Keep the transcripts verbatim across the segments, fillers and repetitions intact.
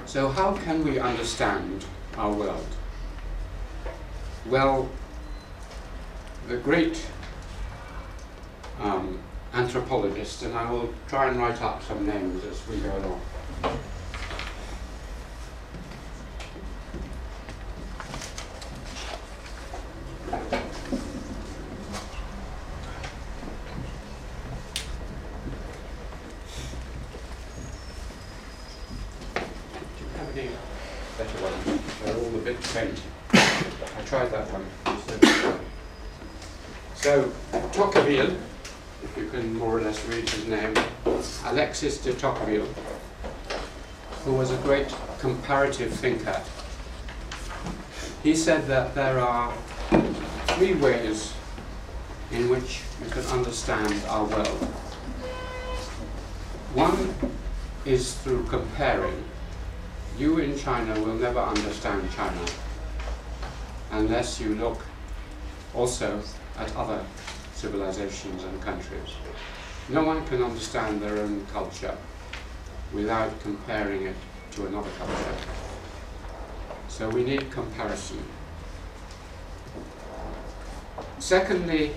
So how can we understand our world? Well, the great um, anthropologist, and I will try and write up some names as we go along. Better ones. They're all a bit faint. I tried that one. So, Tocqueville, if you can more or less read his name, Alexis de Tocqueville, who was a great comparative thinker, he said that there are three ways in which you can understand our world. One is through comparing. You in China will never understand China unless you look also at other civilizations and countries. No one can understand their own culture without comparing it to another culture. So we need comparison. Secondly,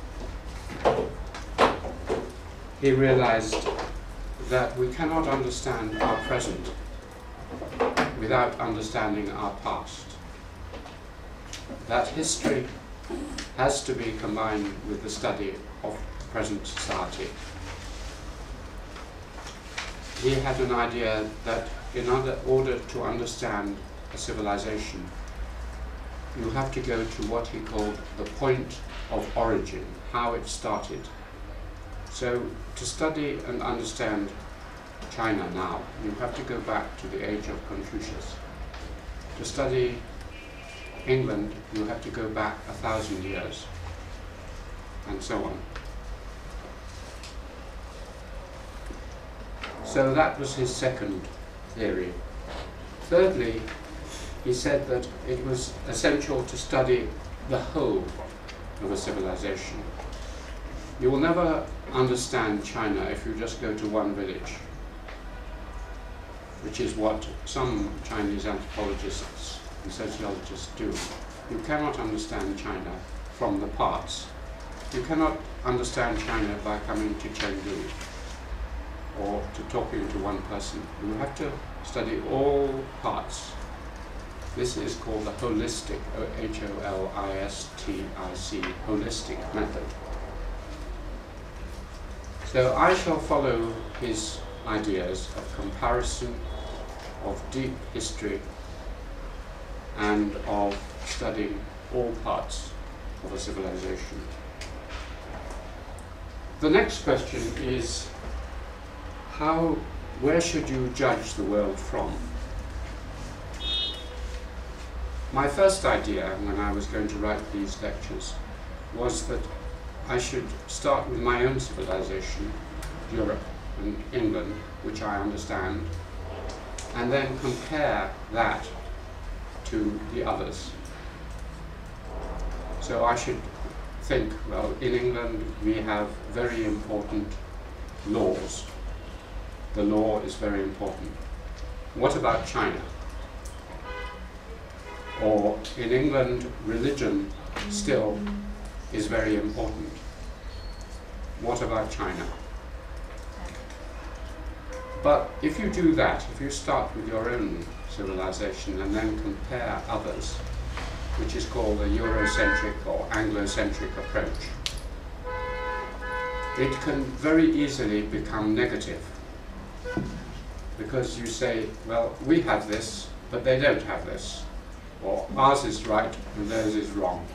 he realized that we cannot understand our present without understanding our past. That history has to be combined with the study of present society. He had an idea that in order, order to understand a civilization, you have to go to what he called the point of origin, how it started. So to study and understand China now, you have to go back to the age of Confucius. To study England, you have to go back a thousand years, and so on. So that was his second theory. Thirdly, he said that it was essential to study the whole of a civilization. You will never understand China if you just go to one village, which is what some Chinese anthropologists and sociologists do. You cannot understand China from the parts. You cannot understand China by coming to Chengdu or to talking to one person. You have to study all parts. This is called the holistic, H O L I S T I C, holistic method. So I shall follow his ideas of comparison, of deep history, and of studying all parts of a civilization. The next question is, how, where should you judge the world from? My first idea when I was going to write these lectures was that I should start with my own civilization, Europe and England, which I understand, and then compare that to the others. So I should think, well, in England we have very important laws. The law is very important. What about China? Or in England, religion still is very important. What about China? But if you do that, if you start with your own civilization and then compare others, which is called a Eurocentric or Anglocentric approach, it can very easily become negative. Because you say, well, we have this, but they don't have this. Or ours is right and theirs is wrong.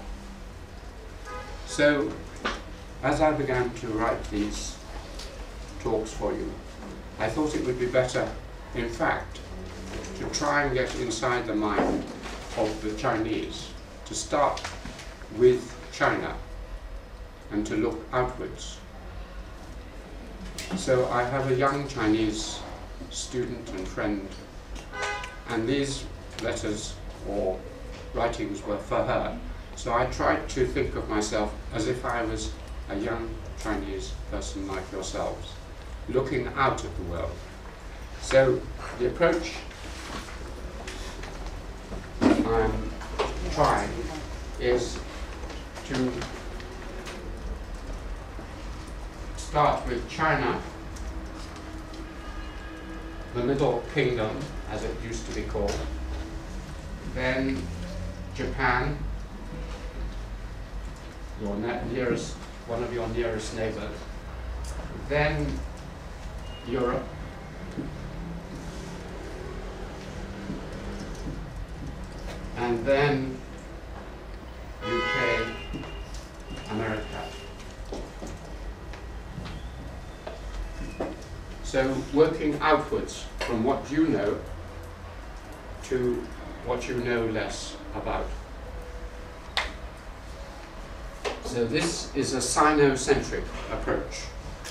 So, as I began to write these talks for you, I thought it would be better, in fact, to try and get inside the mind of the Chinese, to start with China and to look outwards. So I have a young Chinese student and friend, and these letters or writings were for her. So I tried to think of myself as if I was a young Chinese person like yourselves, looking out at the world. So the approach I'm trying is to start with China, the Middle Kingdom, as it used to be called, then Japan, your ne nearest, one of your nearest neighbors, then Europe, and then U K, America. So working outwards from what you know to what you know less about. So this is a Sinocentric approach.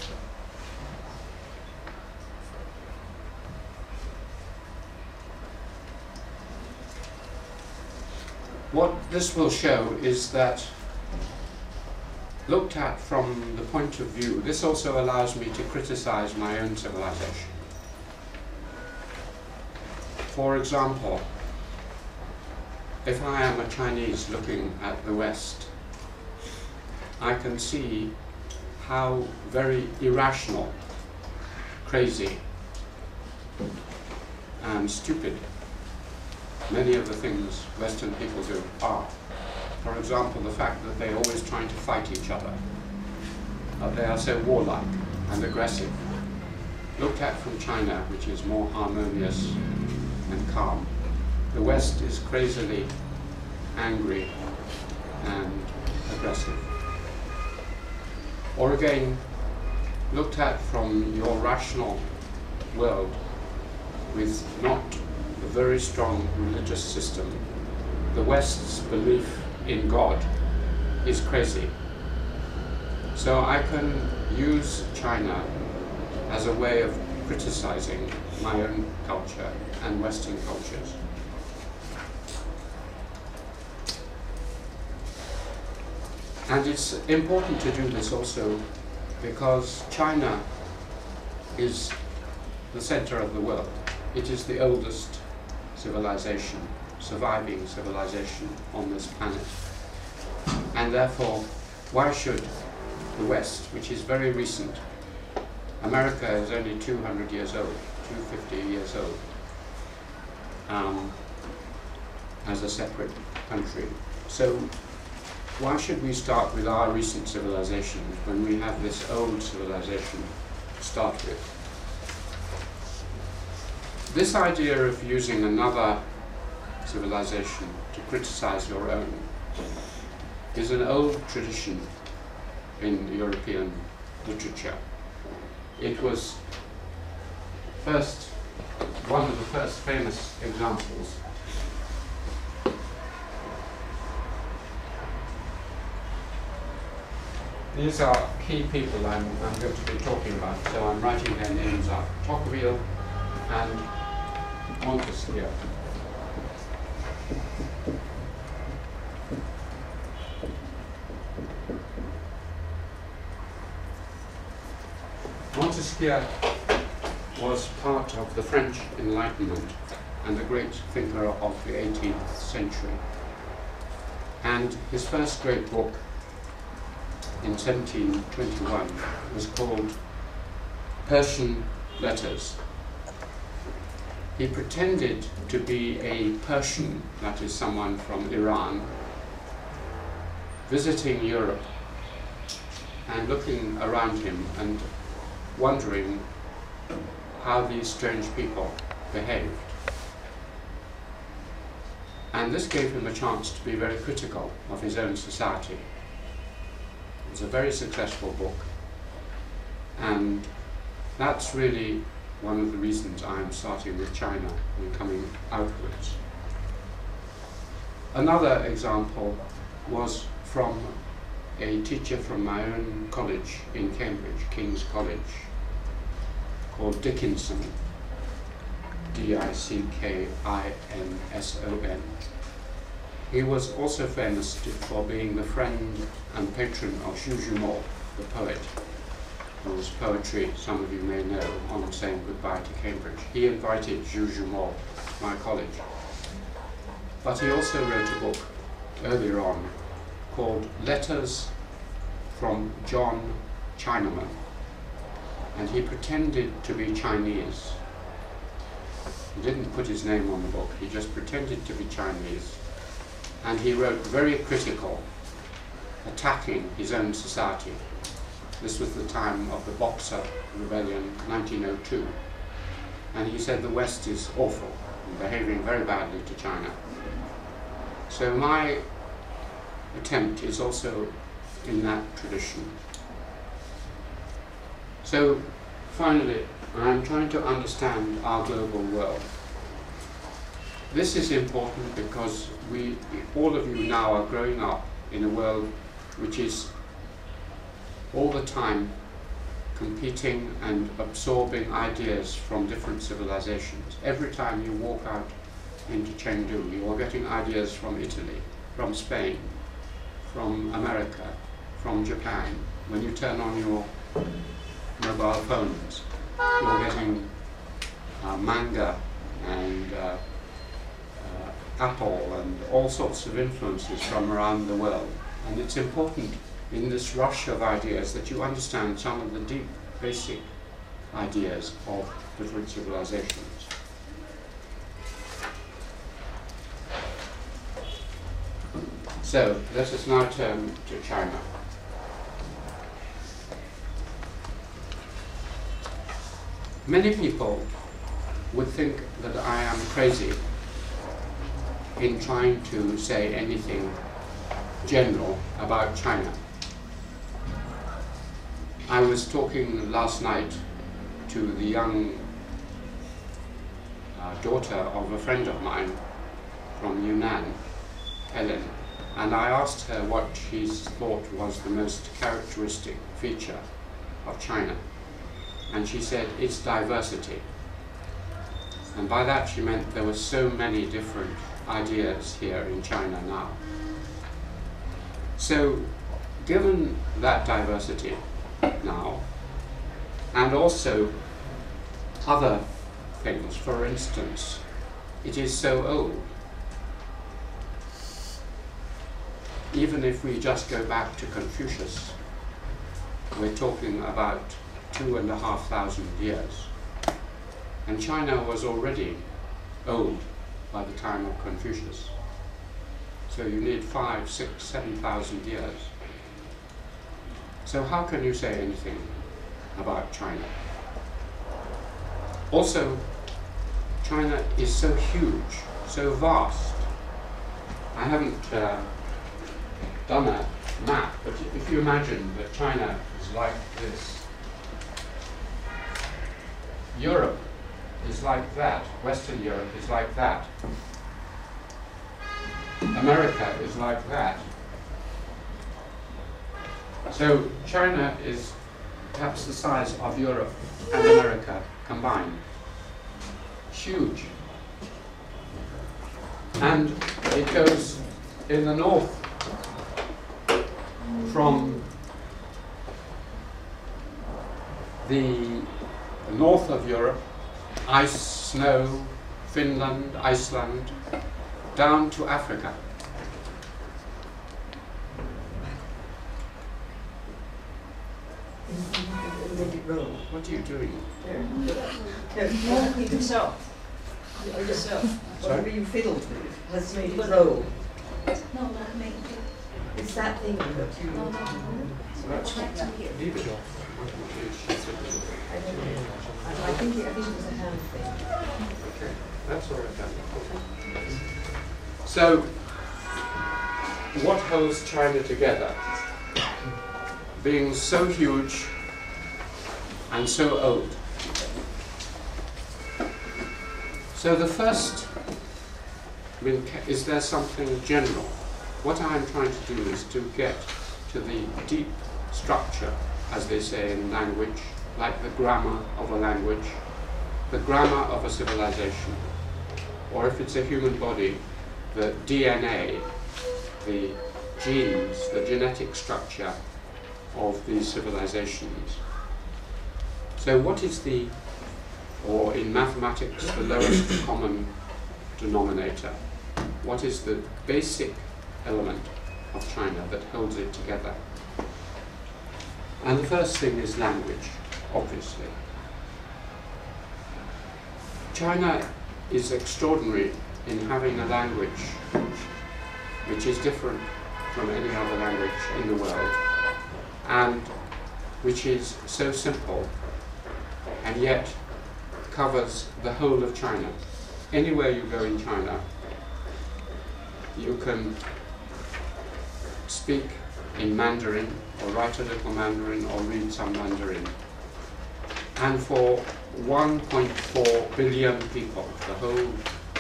What this will show is that, looked at from the point of view, this also allows me to criticize my own civilization. For example, if I am a Chinese looking at the West, I can see how very irrational, crazy, and stupid many of the things Western people do are. For example, the fact that they're always trying to fight each other. Uh, they are so warlike and aggressive. Looked at from China, which is more harmonious and calm, the West is crazily angry and aggressive. Or again, looked at from your rational world with not a very strong religious system, the West's belief in God is crazy. So I can use China as a way of criticizing my own culture and Western cultures. And it's important to do this also because China is the center of the world. It is the oldest civilization, surviving civilization on this planet. And therefore, why should the West, which is very recent, America is only two hundred years old, two hundred fifty years old, um, as a separate country. So why should we start with our recent civilization when we have this old civilization to start with? This idea of using another civilization to criticize your own is an old tradition in European literature. It was first, one of the first famous examples These are key people I'm, I'm going to be talking about, so I'm writing their names up. Tocqueville and Montesquieu. Montesquieu was part of the French Enlightenment and a great thinker of the eighteenth century. And his first great book in seventeen twenty-one was called Persian Letters. He pretended to be a Persian, that is someone from Iran, visiting Europe and looking around him and wondering how these strange people behaved. And this gave him a chance to be very critical of his own society. It was a very successful book, and that's really one of the reasons I'm starting with China and coming outwards. Another example was from a teacher from my own college in Cambridge, King's College, called Dickinson, D I C K I N S O N. He was also famous for being the friend and patron of Zhu Zhumou, the poet, whose poetry some of you may know, on saying goodbye to Cambridge. He invited Zhu Zhumou to my college. but he also wrote a book earlier on called Letters from John Chinaman, and he pretended to be Chinese. He didn't put his name on the book, he just pretended to be Chinese, and he wrote very critical, attacking his own society. This was the time of the Boxer Rebellion, nineteen oh two, and he said the West is awful and behaving very badly to China. So my attempt is also in that tradition. So finally, I'm trying to understand our global world. This is important because we, all of you now are growing up in a world which is all the time competing and absorbing ideas from different civilizations. Every time you walk out into Chengdu, you are getting ideas from Italy, from Spain, from America, from Japan. When you turn on your mobile phones, you're getting uh, manga and uh, uh, Apple and all sorts of influences from around the world. And it's important in this rush of ideas that you understand some of the deep, basic ideas of different civilizations. So, let us now turn to China. Many people would think that I am crazy in trying to say anything general about China. I was talking last night to the young uh, daughter of a friend of mine from Yunnan, Helen, and I asked her what she thought was the most characteristic feature of China. And she said, it's diversity. And by that she meant there were so many different ideas here in China now. So, given that diversity now, and also other things, for instance, it is so old. Even if we just go back to Confucius, we're talking about two and a half thousand years. And China was already old by the time of Confucius. So you need five, six, seven thousand years. So how can you say anything about China? Also, China is so huge, so vast. I haven't uh, done a map, but if you imagine that China is like this, Europe is like that, Western Europe is like that, America is like that. So China is perhaps the size of Europe and America combined. Huge. And it goes in the north from the north of Europe, ice, snow, Finland, Iceland, down to Africa. What are you doing? Walking yourself. Yourself. Whatever you fiddled with has made it roll. No, not me. It's that thing that you... No, no, no. So that's leave it off. I don't know. I think it, I think it was a hand thing. Okay, that's all right then. So, what holds China together? Being so huge and so old. So the first, I mean, is there something general? What I'm trying to do is to get to the deep structure, as they say in language, like the grammar of a language, the grammar of a civilization, or if it's a human body, the D N A, the genes, the genetic structure of these civilizations. So what is the, or in mathematics, the lowest common denominator? what is the basic element of China that holds it together. And the first thing is language, obviously. China is extraordinary in having a language which is different from any other language in the world, and which is so simple and yet covers the whole of China. Anywhere you go in China, you can speak in Mandarin, or write a little Mandarin, or read some Mandarin. And for one point four billion people, the whole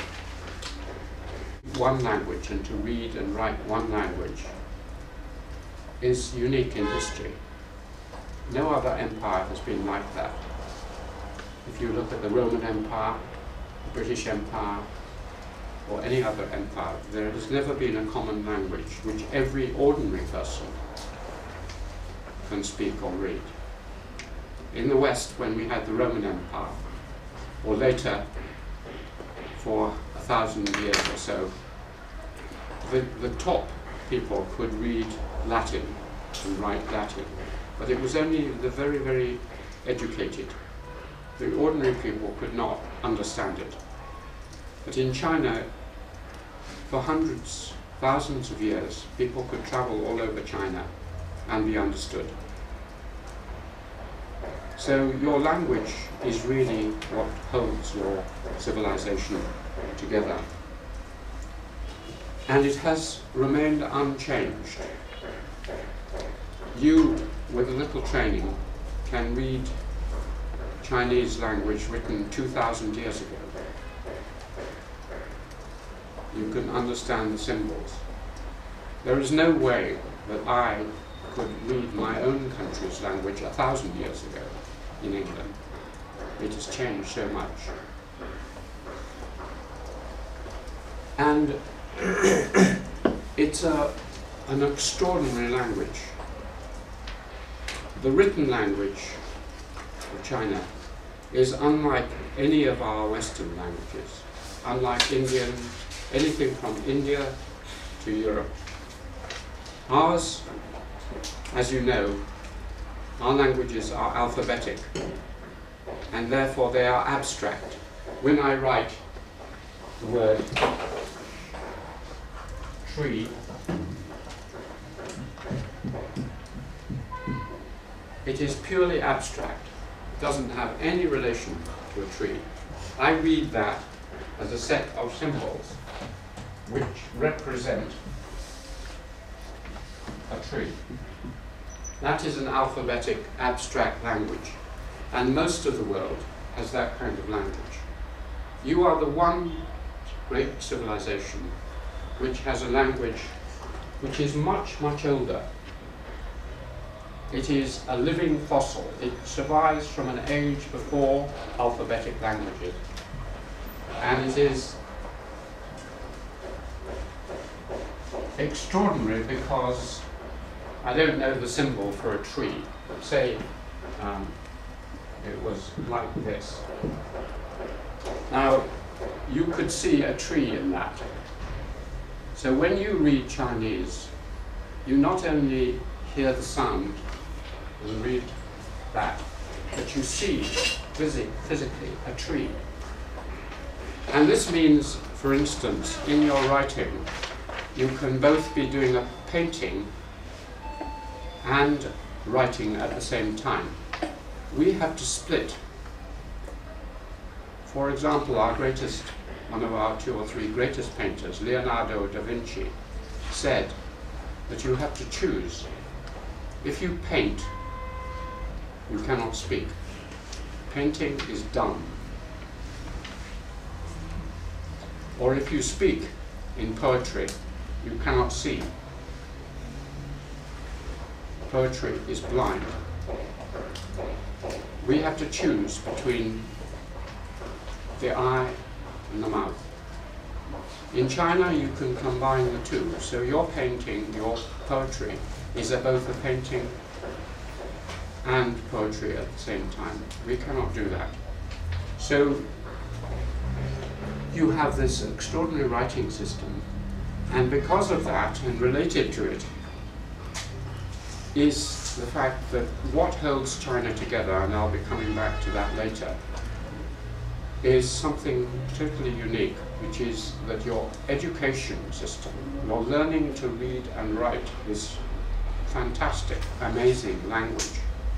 one language, and to read and write one language is unique in history. No other empire has been like that. If you look at the Roman Empire, the British Empire, or any other empire, there has never been a common language which every ordinary person can speak or read. In the West, when we had the Roman Empire, or later, for a thousand years or so, the, the top people could read Latin and write Latin, but it was only the very, very educated. The ordinary people could not understand it. But in China, for hundreds, thousands of years, people could travel all over China and be understood. So your language is really what holds your civilization together. And it has remained unchanged. You, with a little training, can read Chinese language written two thousand years ago. You can understand the symbols. There is no way that I could read my own country's language a thousand years ago in England. It has changed so much. And it's a, an extraordinary language. The written language of China is unlike any of our Western languages, unlike Indian, anything from India to Europe. Ours, as you know, our languages are alphabetic, and therefore they are abstract. When I write the word tree, it is purely abstract. It doesn't have any relation to a tree. I read that as a set of symbols which represent a tree. That is an alphabetic, abstract language, and most of the world has that kind of language. You are the one great civilization which has a language which is much, much older. It is a living fossil. It survives from an age before alphabetic languages, and it is extraordinary because I don't know the symbol for a tree. Say um, it was like this. Now, you could see a tree in that. So when you read Chinese, you not only hear the sound and read that, but you see phys- physically a tree. And this means, for instance, in your writing, you can both be doing a painting and writing at the same time. We have to split. For example, our greatest, one of our two or three greatest painters, Leonardo da Vinci, said that you have to choose. If you paint, you cannot speak. Painting is dumb. Or if you speak in poetry, you cannot see. Poetry is blind. We have to choose between the eye and the mouth. In China, you can combine the two. So your painting, your poetry, is a both a painting and poetry at the same time. We cannot do that. So you have this extraordinary writing system And because of that, and related to it, is the fact that what holds China together, and I'll be coming back to that later, is something totally unique, which is that your education system, your learning to read and write this fantastic, amazing language,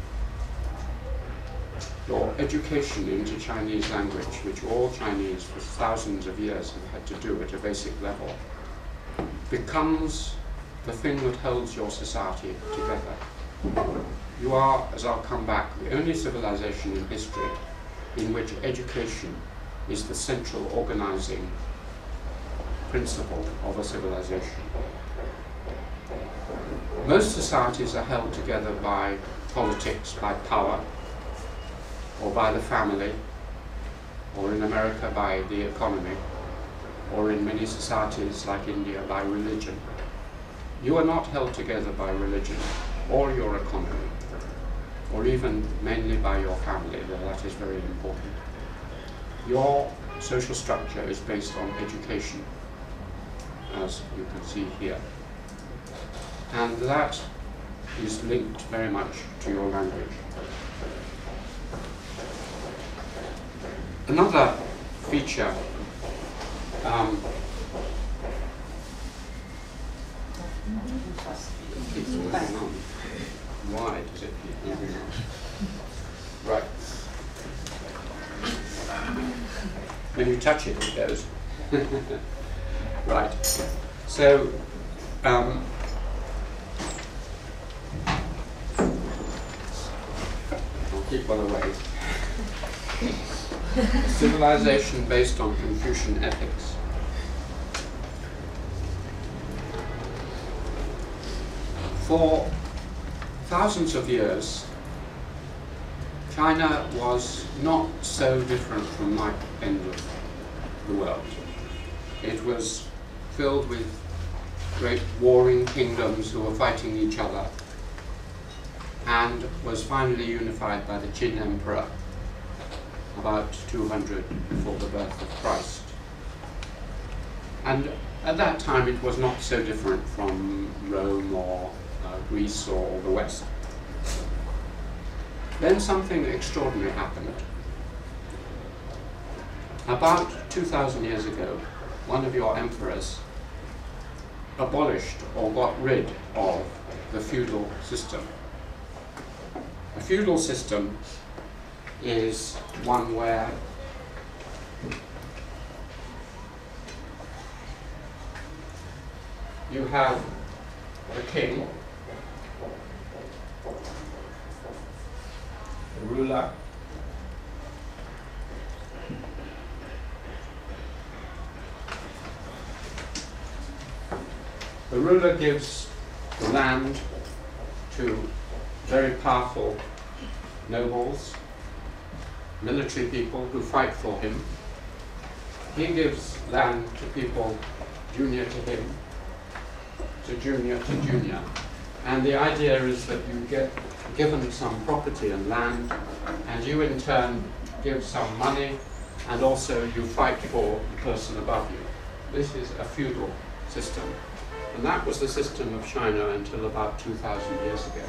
your education into Chinese language, which all Chinese for thousands of years have had to do at a basic level, becomes the thing that holds your society together. You are, as I'll come back, the only civilization in history in which education is the central organizing principle of a civilization. Most societies are held together by politics, by power, or by the family, or in America by the economy, or in many societies like India by religion. You are not held together by religion or your economy, or even mainly by your family, though that is very important. Your social structure is based on education, as you can see here. And that is linked very much to your language. Another feature um, keeps moving on. Why does it keep moving on? Right. When you touch it, it goes. Right. So, um, I'll keep one away. Civilization based on Confucian ethics. For thousands of years, China was not so different from my end of the world. It was filled with great warring kingdoms who were fighting each other, and was finally unified by the Qin Emperor about two hundred before the birth of Christ. And at that time it was not so different from Rome or uh, Greece or the West. Then something extraordinary happened. About two thousand years ago, one of your emperors abolished or got rid of the feudal system. A feudal system is one where you have the king, the ruler, the ruler gives the land to very powerful nobles, military people who fight for him. He gives land to people junior to him, to junior to junior. And the idea is that you get given some property and land, and you in turn give some money, and also you fight for the person above you. This is a feudal system. And that was the system of China until about two thousand years ago.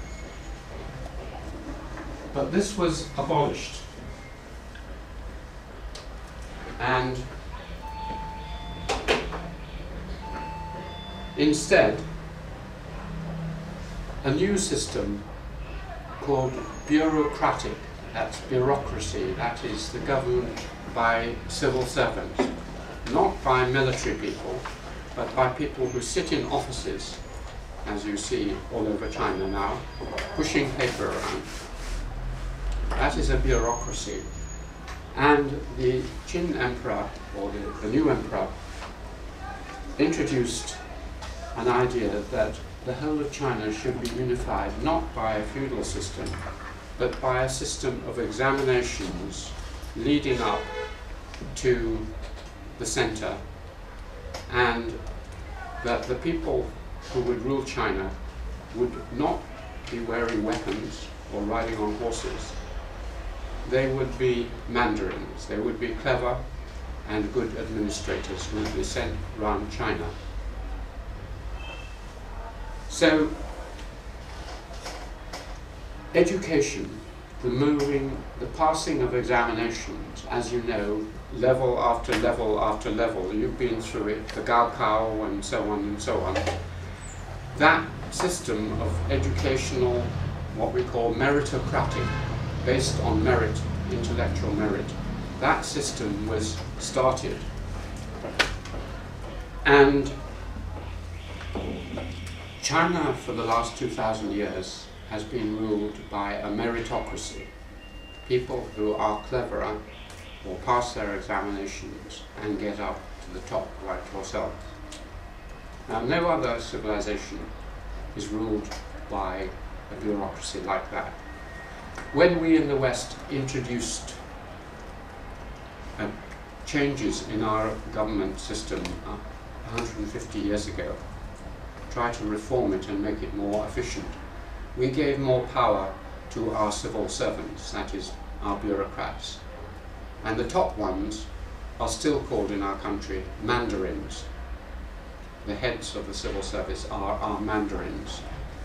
But this was abolished. And instead, a new system called bureaucratic, that's bureaucracy, that is the government by civil servants, not by military people, but by people who sit in offices, as you see all over China now, pushing paper around. That is a bureaucracy. And the Qin Emperor, or the, the new emperor, introduced an idea that the whole of China should be unified not by a feudal system, but by a system of examinations leading up to the center, and that the people who would rule China would not be wearing weapons or riding on horses. They would be mandarins. They would be clever and good administrators who would be sent around China So, education, removing the passing of examinations, as you know, level after level after level, you've been through it, the Gaokao and so on and so on. That system of educational, what we call meritocratic, based on merit, intellectual merit, that system was started. And China, for the last two thousand years, has been ruled by a meritocracy. People who are cleverer will pass their examinations and get up to the top, like yourself. Now, no other civilization is ruled by a bureaucracy like that. When we in the West introduced uh, changes in our government system uh, one hundred fifty years ago, try to reform it and make it more efficient, we gave more power to our civil servants, that is, our bureaucrats. And the top ones are still called in our country mandarins. The heads of the civil service are our mandarins.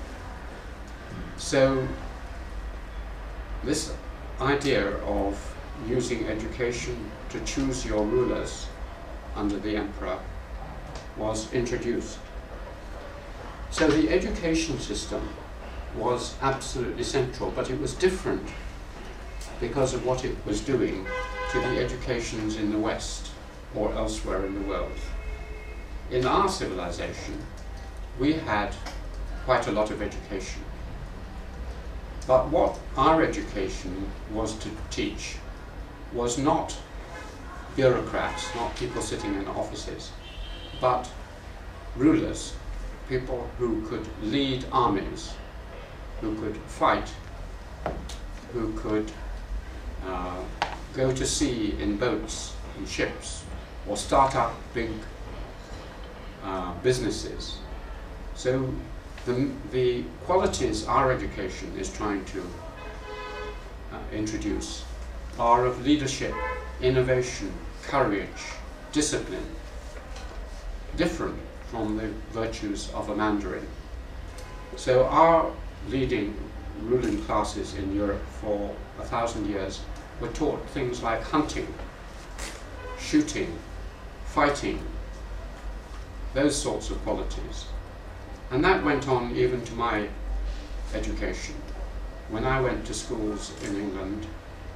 So this idea of using education to choose your rulers under the emperor was introduced. So the education system was absolutely central, but it was different because of what it was doing to the educations in the West or elsewhere in the world. In our civilization, we had quite a lot of education. But what our education was to teach was not bureaucrats, not people sitting in offices, but rulers, people who could lead armies, who could fight, who could uh, go to sea in boats and ships, or start up big uh, businesses. So the, the qualities our education is trying to uh, introduce are of leadership, innovation, courage, discipline, different from the virtues of a Mandarin. So our leading ruling classes in Europe for a thousand years were taught things like hunting, shooting, fighting, those sorts of qualities. And that went on even to my education. When I went to schools in England,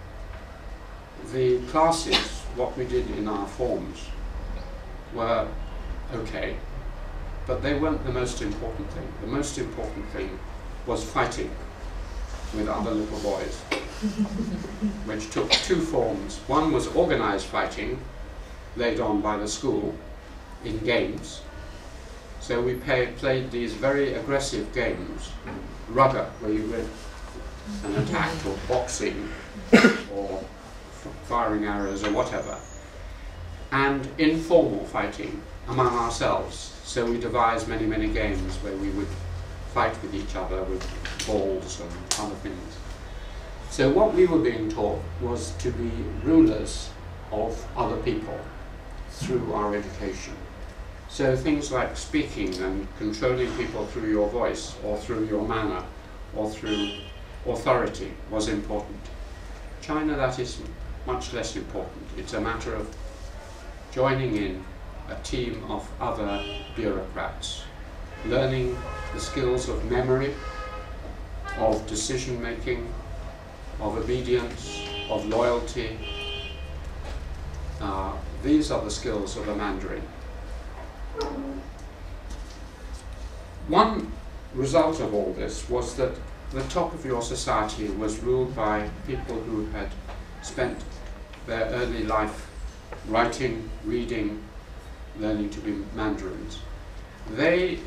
the classes, what we did in our forms, were okay, but they weren't the most important thing. The most important thing was fighting with other little boys, which took two forms. One was organized fighting, laid on by the school in games. So we pay, played these very aggressive games, rugger, where you went and attacked, or boxing, or firing arrows, or whatever, and informal fighting among ourselves. So we devised many, many games where we would fight with each other with balls and other things. So what we were being taught was to be rulers of other people through our education. So things like speaking and controlling people through your voice, or through your manner, or through authority was important. China, that is much less important. It's a matter of joining in a team of other bureaucrats, learning the skills of memory, of decision making, of obedience, of loyalty. Uh, these are the skills of a Mandarin. One result of all this was that the top of your society was ruled by people who had spent their early life writing, reading, learning to be Mandarins. They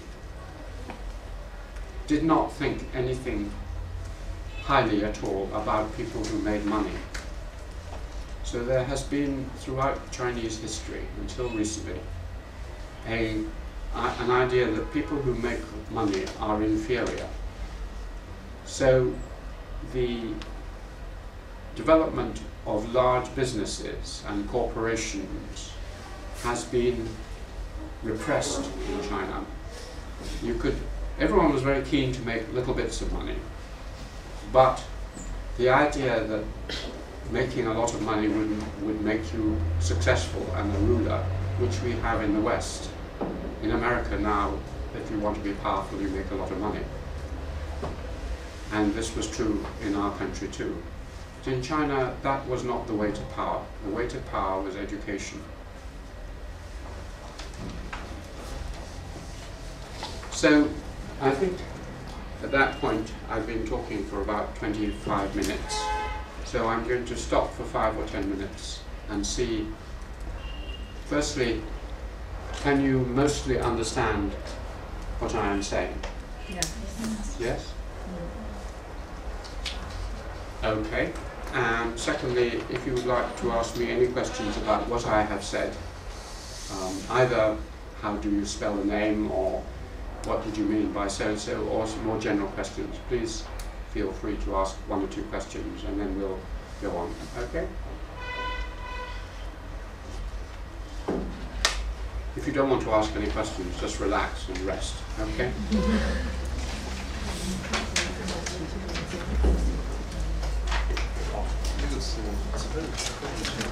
did not think anything highly at all about people who made money. So there has been, throughout Chinese history, until recently, a, uh, an idea that people who make money are inferior. So the development of large businesses and corporations has been repressed in China. You could everyone was very keen to make little bits of money, but the idea that making a lot of money would, would make you successful and a ruler, which we have in the West. In America now, if you want to be powerful, you make a lot of money. And this was true in our country too. But in China, that was not the way to power. The way to power was education. So, I think at that point, I've been talking for about twenty-five minutes. So I'm going to stop for five or ten minutes and see, firstly, can you mostly understand what I am saying? Yes. Yes? Okay. And secondly, if you would like to ask me any questions about what I have said, um, either how do you spell the name, or what did you mean by so-and-so, or some more general questions, please feel free to ask one or two questions and then we'll go on. Okay? If you don't want to ask any questions, just relax and rest. Okay? 이거 쓰고